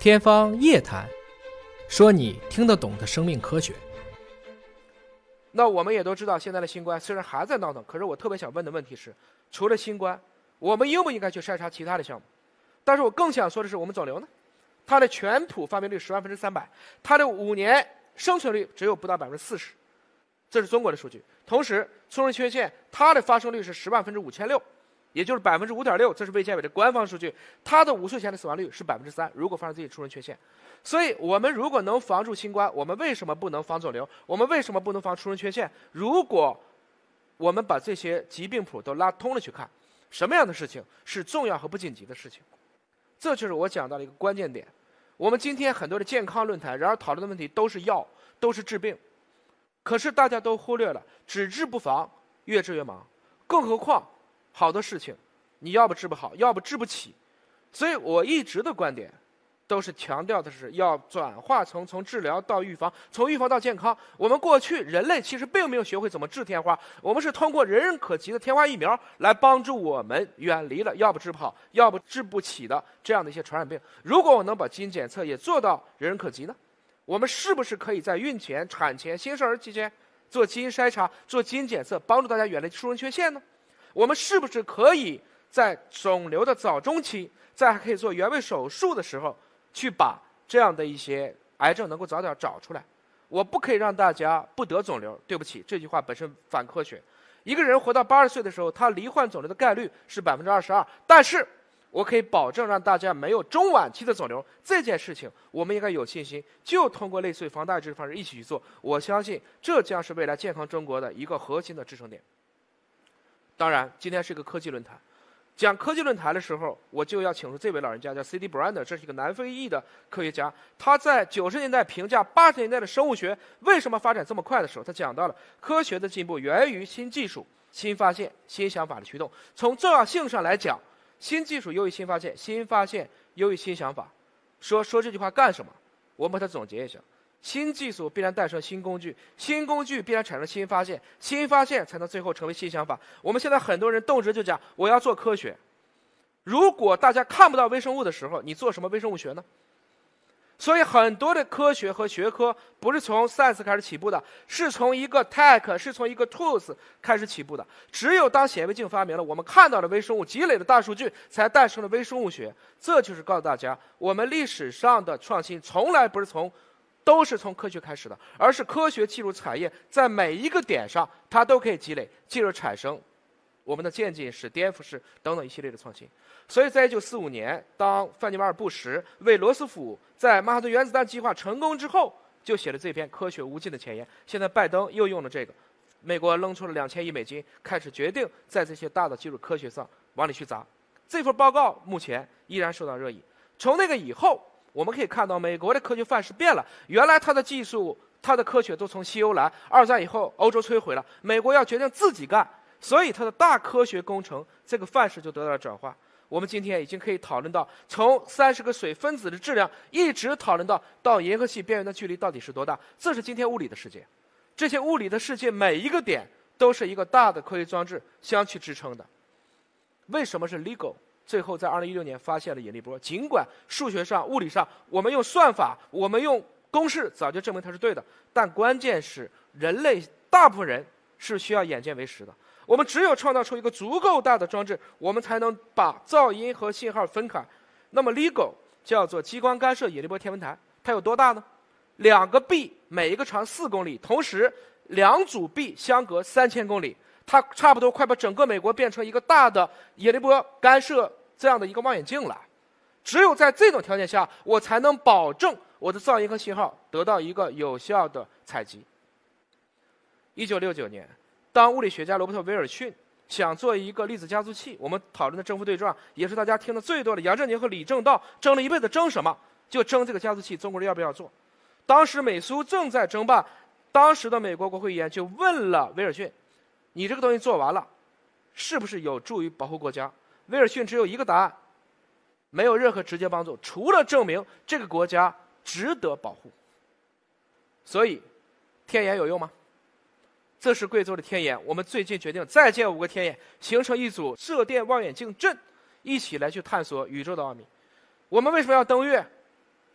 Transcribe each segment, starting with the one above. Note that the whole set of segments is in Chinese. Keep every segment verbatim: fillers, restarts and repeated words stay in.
天方夜谭，说你听得懂的生命科学。 那我们也都知道，现在的新冠虽然还在闹腾，可是我特别想问的问题是，除了新冠，我们应不应该去筛查其他的项目？但是我更想说的是，我们肿瘤呢？它的全谱发病率十万分之三百，它的五年生存率只有不到百分之四十，这是中国的数据。同时，促生缺陷它的发生率是十万分之五千六，也就是百分之五点六，这是卫健委的官方数据。它的五岁前的死亡率是百分之三，如果发生自己出生缺陷。所以，我们如果能防住新冠，我们为什么不能防肿瘤？我们为什么不能防出生缺陷？如果我们把这些疾病谱都拉通了去看，什么样的事情是重要和不紧急的事情？这就是我讲到的一个关键点。我们今天很多的健康论坛，然而讨论的问题都是药，都是治病，可是大家都忽略了只治不防，越治越忙。更何况好多事情，你要不治不好，要不治不起。所以我一直的观点都是强调的是要转化从从治疗到预防，从预防到健康。我们过去人类其实并没有学会怎么治天花，我们是通过人人可及的天花疫苗来帮助我们远离了要不治不好，要不治不起的这样的一些传染病。如果我能把基因检测也做到人人可及呢，我们是不是可以在孕前、产前、新生儿期间做基因筛查、做基因检测，帮助大家远离出生缺陷呢？我们是不是可以在肿瘤的早中期，在还可以做原位手术的时候，去把这样的一些癌症能够早点找出来？我不可以让大家不得肿瘤，对不起，这句话本身反科学。一个人活到八十岁的时候，他罹患肿瘤的概率是百分之二十二，但是我可以保证让大家没有中晚期的肿瘤。这件事情我们应该有信心，就通过类似于防大治的方式一起去做。我相信这将是未来健康中国的一个核心的支撑点。当然，今天是一个科技论坛。讲科技论坛的时候，我就要请出这位老人家，叫 C D Brenner， 这是一个南非裔的科学家。他在九十年代评价八十年代的生物学为什么发展这么快的时候，他讲到了科学的进步源于新技术、新发现、新想法的驱动。从重要性上来讲，新技术优于新发现，新发现优于新想法。说说这句话干什么？我们把它总结一下：新技术必然诞生新工具，新工具必然产生新发现，新发现才能最后成为新想法。我们现在很多人动辄就讲我要做科学，如果大家看不到微生物的时候，你做什么微生物学呢？所以很多的科学和学科不是从 science 开始起步的，是从一个 tech， 是从一个 tools 开始起步的。只有当显微镜发明了，我们看到了微生物，积累了大数据，才诞生了微生物学。这就是告诉大家，我们历史上的创新从来不是从都是从科学开始的，而是科学技术产业在每一个点上，它都可以积累，进而产生我们的渐进式、颠覆式等等一系列的创新。所以在一九四五年，当范尼瓦尔·布什为罗斯福在曼哈顿原子弹计划成功之后，就写了这篇科学无尽的前言。现在拜登又用了这个，美国扔出了两千亿美金，开始决定在这些大的基础科学上往里去砸。这份报告目前依然受到热议。从那个以后，我们可以看到美国的科学范式变了，原来它的技术、它的科学都从西欧来，二战以后欧洲摧毁了，美国要决定自己干，所以它的大科学工程这个范式就得到了转化。我们今天已经可以讨论到，从三十个水分子的质量，一直讨论到到银河系边缘的距离到底是多大，这是今天物理的世界。这些物理的世界每一个点都是一个大的科学装置相去支撑的。为什么是 LIGO？最后在二零一六年发现了引力波，尽管数学上、物理上我们用算法、我们用公式早就证明它是对的，但关键是人类大部分人是需要眼见为实的。我们只有创造出一个足够大的装置，我们才能把噪音和信号分开。那么 LIGO 叫做激光干涉引力波天文台，它有多大呢？两个臂每一个长四公里，同时两组臂相隔三千公里，它差不多快把整个美国变成一个大的引力波干涉这样的一个望远镜了。只有在这种条件下，我才能保证我的噪音和信号得到一个有效的采集。一九六九年，当物理学家罗伯特·威尔逊想做一个粒子加速器，我们讨论的正负对撞也是大家听的最多的，杨振宁和李政道争了一辈子，争什么？就争这个加速器，中国人要不要做？当时美苏正在争霸，当时的美国国会议员就问了威尔逊：你这个东西做完了，是不是有助于保护国家？威尔逊只有一个答案，没有任何直接帮助，除了证明这个国家值得保护。所以天眼有用吗？这是贵州的天眼，我们最近决定再建五个天眼，形成一组射电望远镜阵，一起来去探索宇宙的奥秘。我们为什么要登月？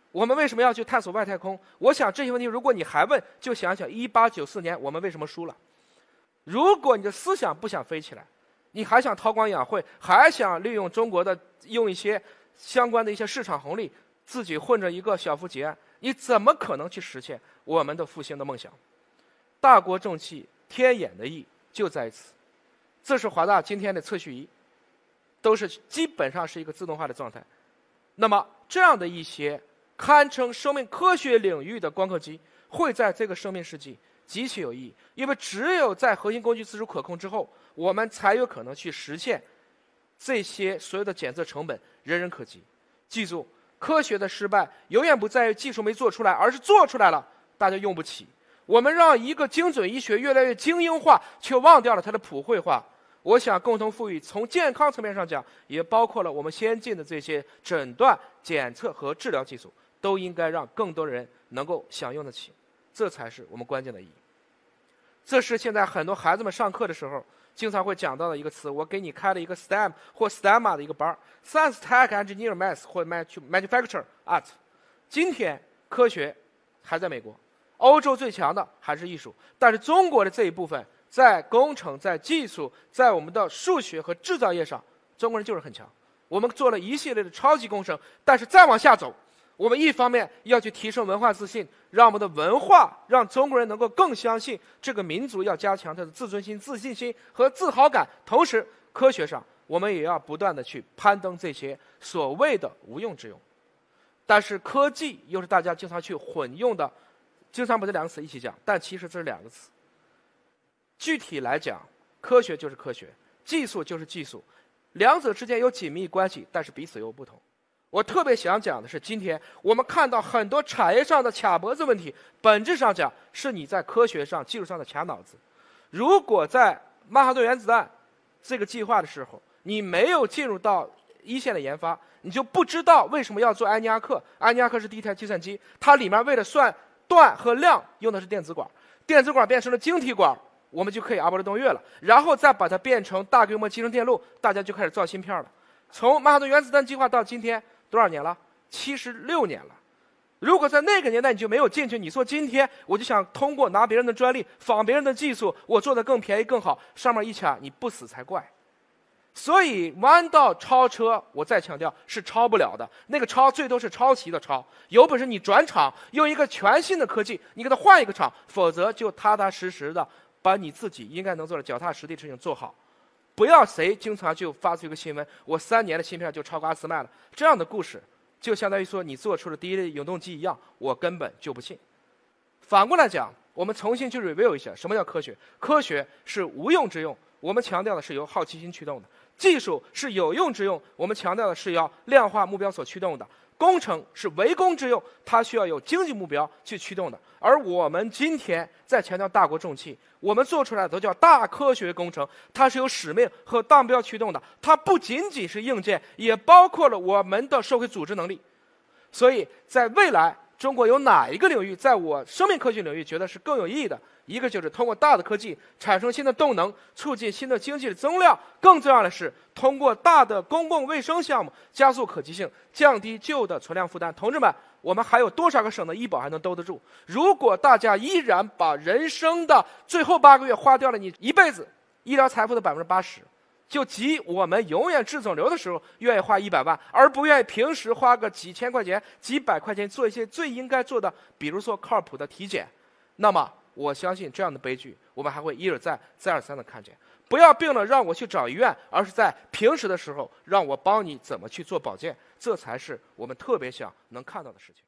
我们为什么要去探索外太空？我想这些问题，如果你还问，就想想一八九四年我们为什么输了。如果你的思想不想飞起来，你还想韬光养晦，还想利用中国的用一些相关的一些市场红利，自己混着一个小富即安，你怎么可能去实现我们的复兴的梦想？大国重器，天演的意就在此。这是华大今天的测序仪，都是基本上是一个自动化的状态。那么这样的一些堪称生命科学领域的光刻机，会在这个生命世纪极其有意义，因为只有在核心工具自主可控之后，我们才有可能去实现这些所有的检测成本人人可及。记住，科学的失败永远不在于技术没做出来，而是做出来了大家用不起。我们让一个精准医学越来越精英化，却忘掉了它的普惠化。我想共同富裕从健康层面上讲，也包括了我们先进的这些诊断、检测和治疗技术，都应该让更多人能够享用得起，这才是我们关键的意义。这是现在很多孩子们上课的时候经常会讲到的一个词，我给你开了一个 S T E M 或 S T E M A 的一个班 Science, Tech, Engineer, Math 或 Manufacture, Art。 今天科学还在美国，欧洲最强的还是艺术，但是中国的这一部分在工程、在技术、在我们的数学和制造业上，中国人就是很强。我们做了一系列的超级工程，但是再往下走，我们一方面要去提升文化自信，让我们的文化让中国人能够更相信这个民族，要加强他的自尊心、自信心和自豪感。同时，科学上我们也要不断的去攀登这些所谓的无用之用。但是科技又是大家经常去混用的，经常把这两个词一起讲，但其实这是两个词。具体来讲，科学就是科学，技术就是技术，两者之间有紧密关系，但是彼此又不同。我特别想讲的是，今天我们看到很多产业上的卡脖子问题，本质上讲是你在科学上、技术上的卡脑子。如果在曼哈顿原子弹这个计划的时候，你没有进入到一线的研发，你就不知道为什么要做安尼亚克。安尼亚克是第一台计算机，它里面为了算段和量用的是电子管，电子管变成了晶体管，我们就可以阿波罗登月了，然后再把它变成大规模集成电路，大家就开始造芯片了。从曼哈顿原子弹计划到今天多少年了？七十六年了。如果在那个年代你就没有进去，你说今天我就想通过拿别人的专利、仿别人的技术，我做得更便宜更好，上面一卡你不死才怪。所以弯道超车，我再强调是超不了的，那个超最多是抄袭的抄。有本事你转厂，用一个全新的科技，你给它换一个厂，否则就踏踏实实的把你自己应该能做的脚踏实地的事情做好。不要谁经常就发出一个新闻，我三年的芯片就超过阿斯麦了，这样的故事就相当于说你做出了第一类永动机一样，我根本就不信。反过来讲，我们重新去 review 一下什么叫科学。科学是无用之用，我们强调的是由好奇心驱动的；技术是有用之用，我们强调的是要量化目标所驱动的；工程是为公之用，它需要有经济目标去驱动的。而我们今天在强调大国重器，我们做出来的都叫大科学工程，它是有使命和当标驱动的，它不仅仅是硬件，也包括了我们的社会组织能力。所以在未来中国有哪一个领域在我生命科学领域觉得是更有意义的？一个就是通过大的科技产生新的动能，促进新的经济的增量；更重要的是通过大的公共卫生项目加速可及性，降低旧的存量负担。同志们，我们还有多少个省的医保还能兜得住？如果大家依然把人生的最后八个月花掉了你一辈子医疗财富的百分之八十，就即我们永远治肿瘤的时候愿意花一百万，而不愿意平时花个几千块钱、几百块钱做一些最应该做的，比如说靠谱的体检，那么我相信这样的悲剧我们还会一而再、再而三的看见。不要病了让我去找医院，而是在平时的时候让我帮你怎么去做保健，这才是我们特别想能看到的事情。